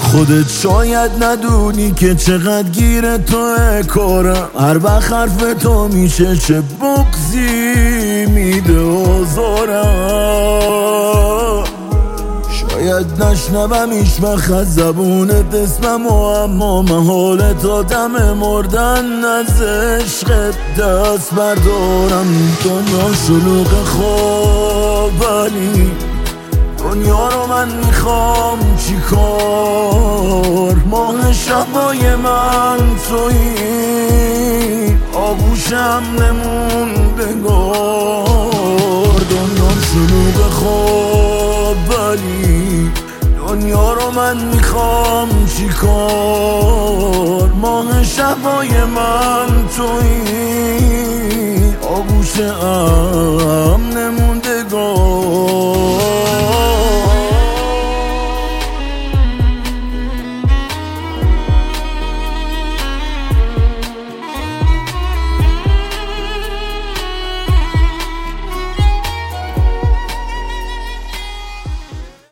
خودت شاید ندونی که چقدر گیر توه کارم. هر وقت حرف تو میشه چه بغضی میده آزارم. شاید نشنوم هیچ وقت از زبونت اسممو، اما محاله تا دم مردن از عشقت دست بردارم. دنیا شلوغ خواب ولی دنیا رو من میخوام چیکار؟ ماه شبای من تویی، آغوشم نموندگار. دنیا شلوغ خواب ولی دنیا رو من میخوام چیکار؟ ماه شبای من تویی، آغوشم